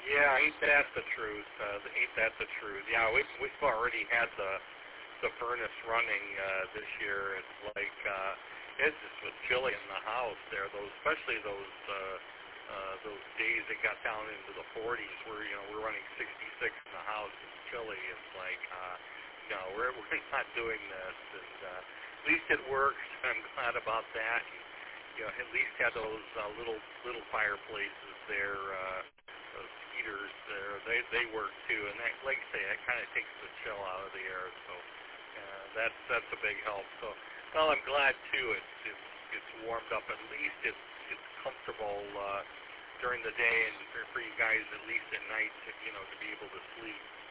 Yeah, ain't that the truth? Ain't that the truth? Yeah, we've already had the furnace running this year. It's like it just was chilly in the house there. Especially those days it got down into the 40s, where we're running 66 in the house. It's chilly. It's like no, we're not doing this, and at least it works. I'm glad about that. And, at least had those little fireplaces there. Those heaters there, they work too, and that, like I say, that kind of takes the chill out of the air. So that's a big help. So, well, I'm glad too. It's warmed up. At least it's comfortable during the day, and for you guys at least at night, to be able to sleep.